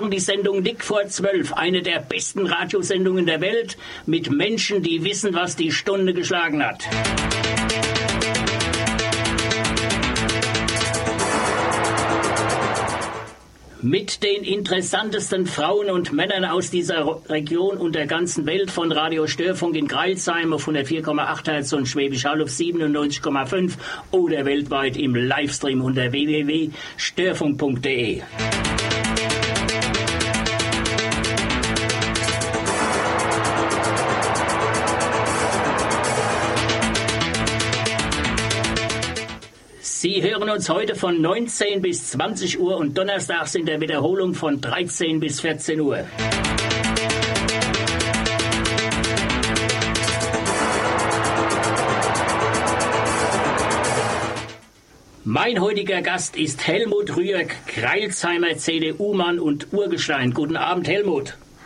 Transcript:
Wochen die Sendung Nick vor 12, eine der besten Radiosendungen der Welt, mit Menschen, die wissen, was die Stunde geschlagen hat. Mit den interessantesten Frauen und Männern aus dieser Region und der ganzen Welt, von Radio Störfunk in Crailsheim auf 104,8 Hertz und Schwäbisch Hall auf 97,5 oder weltweit im Livestream unter www.störfunk.de. Sie hören uns heute von 19 bis 20 Uhr und donnerstags in der Wiederholung von 13 bis 14 Uhr. Mein heutiger Gast ist Helmut Rüegg, Crailsheimer CDU-Mann und Urgestein. Guten Abend, Helmut.